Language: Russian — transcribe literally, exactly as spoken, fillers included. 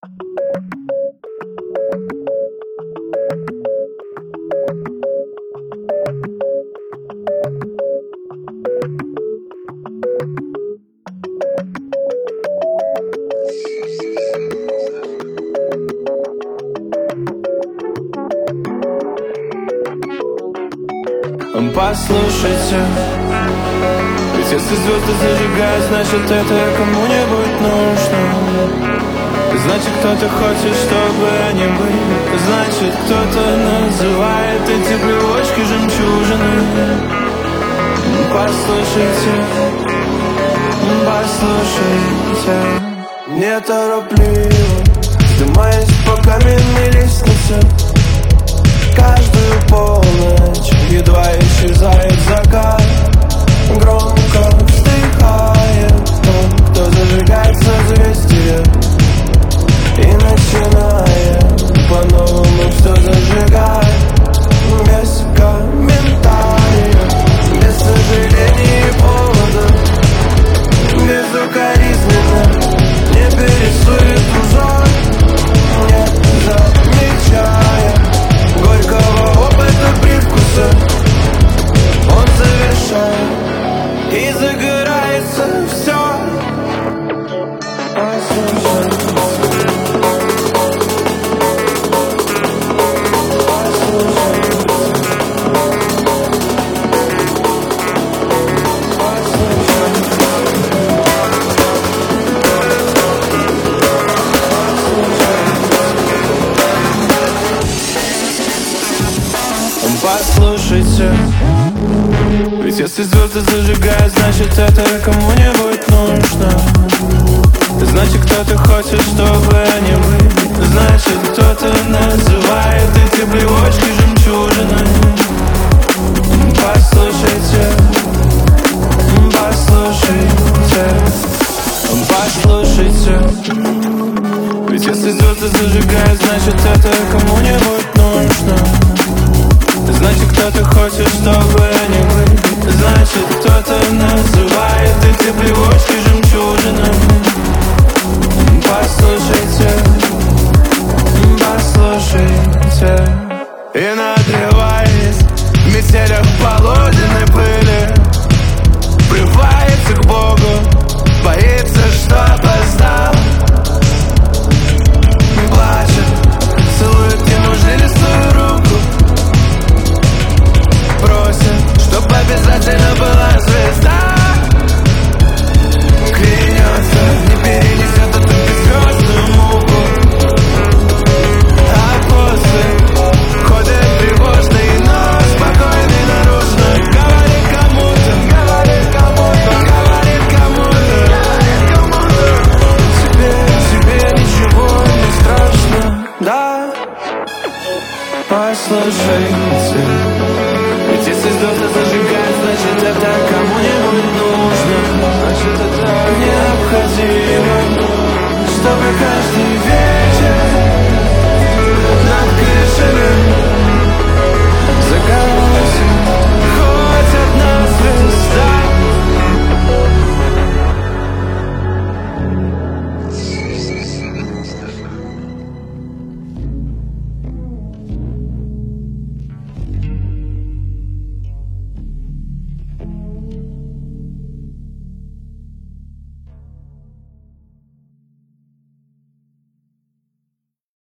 Послушайте, ведь если звезды зажигают, значит это кому-нибудь нужно. Значит кто-то хочет, чтобы они были. Значит кто-то называет эти плевочки жемчужины. Послушайте, послушайте. Неторопливо вздымаясь по каменной лестнице, каждую полночь едва исчезает закат. Громко вздыхает тот, кто зажигает созвездие, и начинает по-новому все зажигать. Без комментариев, без сожалений и повода, безукоризненно не пересует узор, не замечая горького опыта привкуса. Он завершает, и загорается все. Послушайте, ведь если звезды зажигают, значит это кому-нибудь нужно. Значит кто-то хочет, чтобы они были. Значит кто-то называет эти плевочки жемчужиной. Послушайте, послушайте, послушайте. Ведь если звезды зажигают, значит это кому-нибудь нужно. Значит кто-то хочет, чтобы они были. Значит кто-то называет эти плевочки жемчужинами. Послушайте, послушайте. И надрываясь в метелях полуденной пыли, врывается к Богу, боится, что опоздал. Плачет, целует ему жилистую руку, просит, чтоб обязательно была звезда. Клянется, не перенесет эту беззвездную муку. А после ходит тревожный, но спокойный наружно. Говорит кому-то, говорит кому-то, говорит кому-то, говорит кому-то. Тебе, тебе ничего не страшно, да? Послушайте, ведь если звезды зажигают, значит это кому-нибудь нужно. Значит это необходимо.